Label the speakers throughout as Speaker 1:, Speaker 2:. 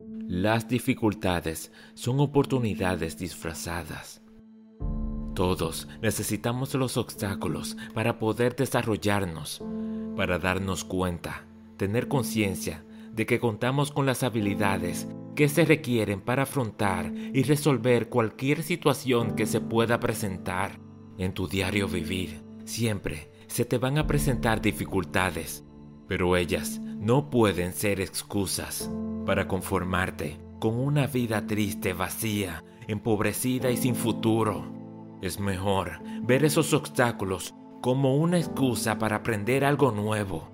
Speaker 1: Las dificultades son oportunidades disfrazadas. Todos necesitamos los obstáculos para poder desarrollarnos, para darnos cuenta, tener conciencia de que contamos con las habilidades que se requieren para afrontar y resolver cualquier situación que se pueda presentar. En tu diario vivir, siempre se te van a presentar dificultades, pero ellas no pueden ser excusas para conformarte con una vida triste, vacía, empobrecida y sin futuro. Es mejor ver esos obstáculos como una excusa para aprender algo nuevo,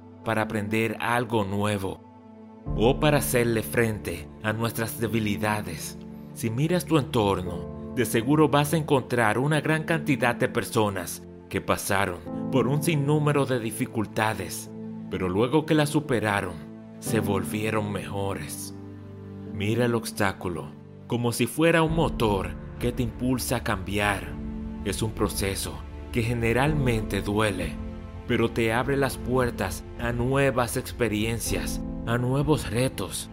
Speaker 1: o para hacerle frente a nuestras debilidades. Si miras tu entorno, de seguro vas a encontrar una gran cantidad de personas que pasaron por un sinnúmero de dificultades, pero luego que las superaron, se volvieron mejores. Mira el obstáculo como si fuera un motor que te impulsa a cambiar. Es un proceso que generalmente duele, pero te abre las puertas a nuevas experiencias, a nuevos retos.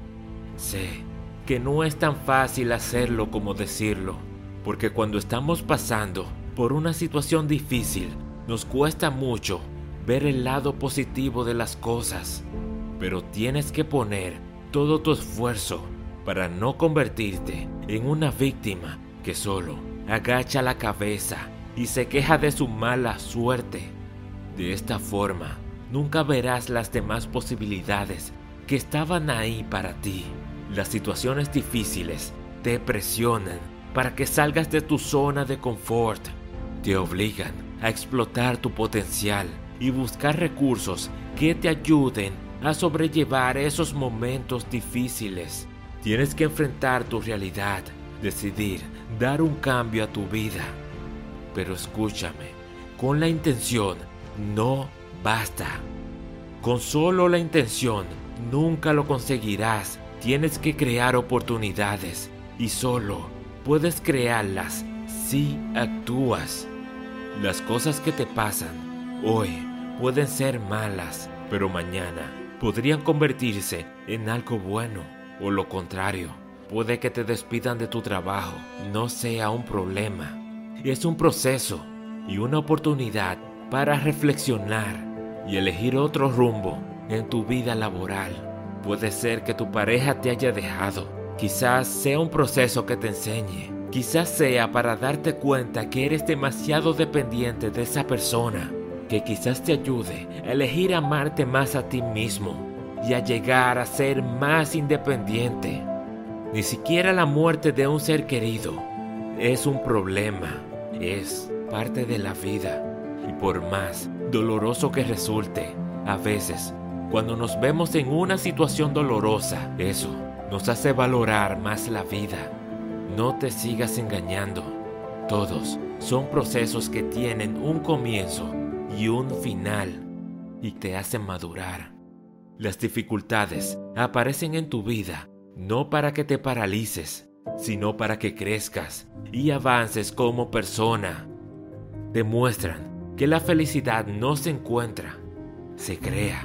Speaker 1: Sé que no es tan fácil hacerlo como decirlo, porque cuando estamos pasando por una situación difícil, nos cuesta mucho ver el lado positivo de las cosas, pero tienes que poner todo tu esfuerzo para no convertirte en una víctima que solo agacha la cabeza y se queja de su mala suerte. De esta forma, nunca verás las demás posibilidades que estaban ahí para ti. Las situaciones difíciles te presionan para que salgas de tu zona de confort. Te obligan a explotar tu potencial y buscar recursos que te ayuden a sobrellevar esos momentos difíciles. Tienes que enfrentar tu realidad, decidir dar un cambio a tu vida. Pero escúchame, con la intención no basta. Con solo la intención nunca lo conseguirás. Tienes que crear oportunidades y solo puedes crearlas si actúas. Las cosas que te pasan hoy pueden ser malas, pero mañana podrían convertirse en algo bueno. O lo contrario, puede que te despidan de tu trabajo. No sea un problema. Es un proceso y una oportunidad para reflexionar y elegir otro rumbo en tu vida laboral. Puede ser que tu pareja te haya dejado. Quizás sea un proceso que te enseñe. Quizás sea para darte cuenta que eres demasiado dependiente de esa persona, que quizás te ayude a elegir amarte más a ti mismo y a llegar a ser más independiente. Ni siquiera la muerte de un ser querido es un problema, es parte de la vida. Y por más doloroso que resulte, a veces, cuando nos vemos en una situación dolorosa, eso nos hace valorar más la vida. No te sigas engañando. Todos son procesos que tienen un comienzo y un final y te hacen madurar. Las dificultades aparecen en tu vida no para que te paralices, sino para que crezcas y avances como persona. Demuestran que la felicidad no se encuentra, se crea.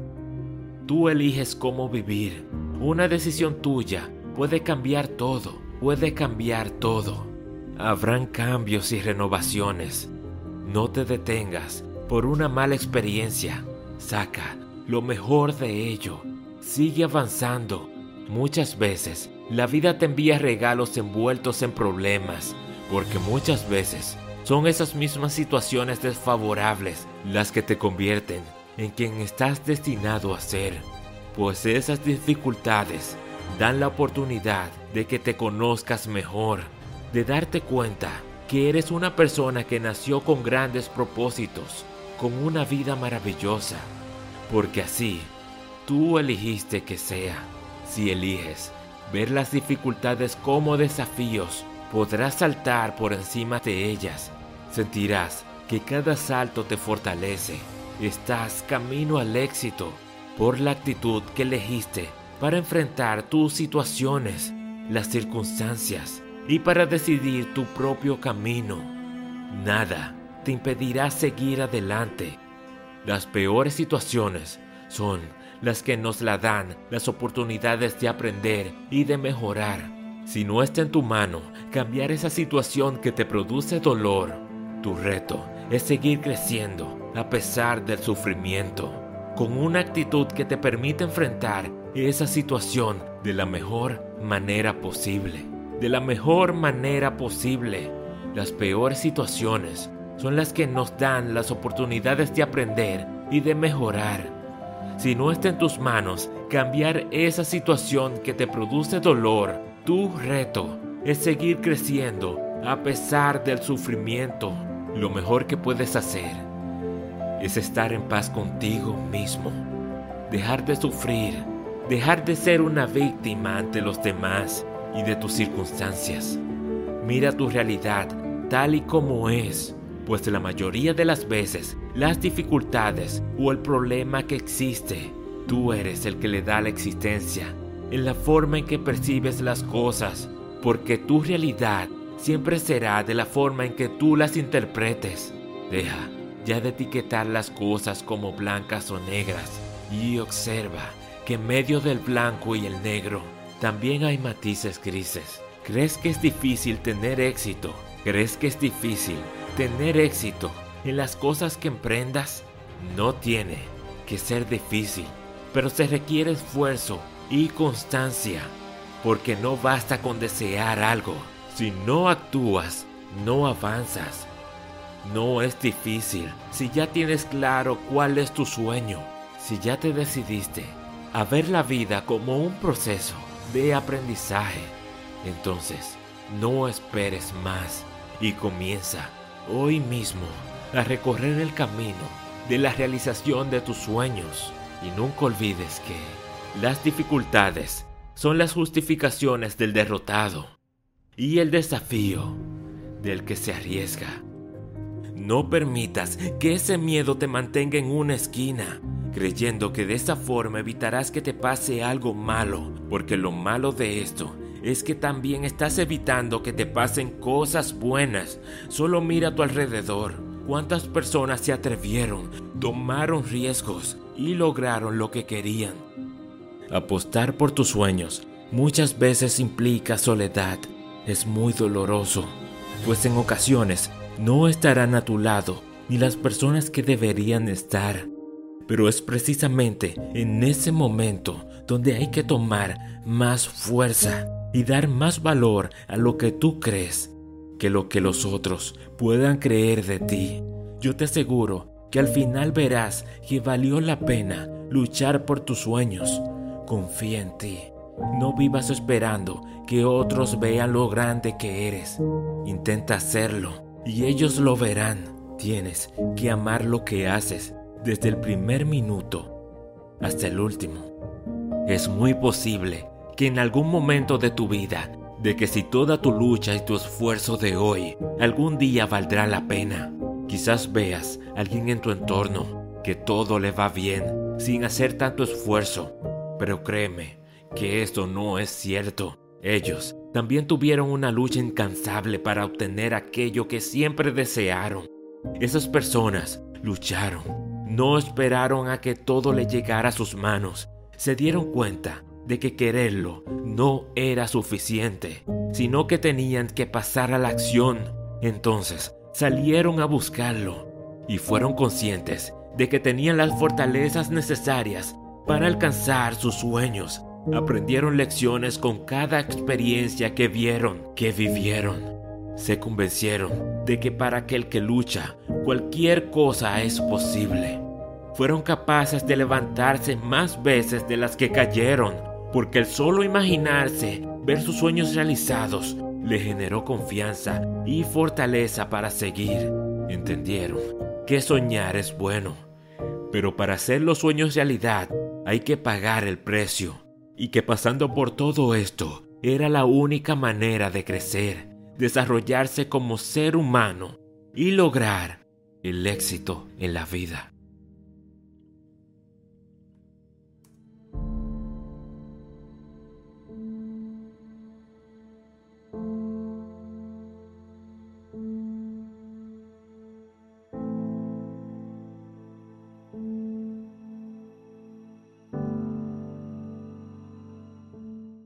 Speaker 1: Tú eliges cómo vivir. Una decisión tuya puede cambiar todo, Habrán cambios y renovaciones. No te detengas por una mala experiencia. Saca lo mejor de ello. Sigue avanzando. Muchas veces la vida te envía regalos envueltos en problemas, porque muchas veces son esas mismas situaciones desfavorables las que te convierten en quien estás destinado a ser, pues esas dificultades dan la oportunidad de que te conozcas mejor, de darte cuenta que eres una persona que nació con grandes propósitos, con una vida maravillosa, porque así tú elegiste que sea. Si eliges ver las dificultades como desafíos, podrás saltar por encima de ellas. Sentirás que cada salto te fortalece. Estás camino al éxito por la actitud que elegiste para enfrentar tus situaciones, las circunstancias y para decidir tu propio camino. Nada te impedirá seguir adelante. Las peores situaciones son las que nos la dan las oportunidades de aprender y de mejorar. Si no está en tu mano cambiar esa situación que te produce dolor, tu reto es seguir creciendo a pesar del sufrimiento, con una actitud que te permite enfrentar esa situación de la mejor manera posible. De la mejor manera posible. Las peores situaciones son las que nos dan las oportunidades de aprender y de mejorar. Si no está en tus manos cambiar esa situación que te produce dolor, tu reto es seguir creciendo a pesar del sufrimiento. Lo mejor que puedes hacer es estar en paz contigo mismo. Dejar de sufrir, dejar de ser una víctima ante los demás y de tus circunstancias. Mira tu realidad tal y como es, pues la mayoría de las veces las dificultades o el problema que existe, tú eres el que le da la existencia, en la forma en que percibes las cosas, porque tu realidad siempre será de la forma en que tú las interpretes. Deja ya de etiquetar las cosas como blancas o negras y observa que en medio del blanco y el negro también hay matices grises. ¿Crees que es difícil tener éxito? ¿Crees que es difícil tener éxito en las cosas que emprendas? No tiene que ser difícil, pero se requiere esfuerzo y constancia, porque no basta con desear algo. Si no actúas, no avanzas. No es difícil si ya tienes claro cuál es tu sueño, si ya te decidiste a ver la vida como un proceso de aprendizaje. Entonces, no esperes más y comienza hoy mismo a recorrer el camino de la realización de tus sueños. Y nunca olvides que las dificultades son las justificaciones del derrotado y el desafío del que se arriesga. No permitas que ese miedo te mantenga en una esquina, creyendo que de esa forma evitarás que te pase algo malo, porque lo malo de esto es que también estás evitando que te pasen cosas buenas. Solo mira a tu alrededor. ¿Cuántas personas se atrevieron, tomaron riesgos y lograron lo que querían? Apostar por tus sueños muchas veces implica soledad. Es muy doloroso, pues en ocasiones no estarán a tu lado ni las personas que deberían estar. Pero es precisamente en ese momento donde hay que tomar más fuerza y dar más valor a lo que tú crees que lo que los otros puedan creer de ti. Yo te aseguro que al final verás que valió la pena luchar por tus sueños. Confía en ti. No vivas esperando que otros vean lo grande que eres. Intenta hacerlo y ellos lo verán. Tienes que amar lo que haces desde el primer minuto hasta el último. Es muy posible que en algún momento de tu vida, de que si toda tu lucha y tu esfuerzo de hoy algún día valdrá la pena, quizás veas a alguien en tu entorno que todo le va bien sin hacer tanto esfuerzo, pero créeme que esto no es cierto. Ellos también tuvieron una lucha incansable para obtener aquello que siempre desearon. Esas personas lucharon, no esperaron a que todo le llegara a sus manos. Se dieron cuenta de que quererlo no era suficiente, sino que tenían que pasar a la acción. Entonces salieron a buscarlo y fueron conscientes de que tenían las fortalezas necesarias para alcanzar sus sueños. Aprendieron lecciones con cada experiencia que vieron, que vivieron. Se convencieron de que para aquel que lucha, cualquier cosa es posible. Fueron capaces de levantarse más veces de las que cayeron, porque el solo imaginarse ver sus sueños realizados le generó confianza y fortaleza para seguir. Entendieron que soñar es bueno, pero para hacer los sueños realidad hay que pagar el precio, y que pasando por todo esto era la única manera de crecer, desarrollarse como ser humano y lograr el éxito en la vida.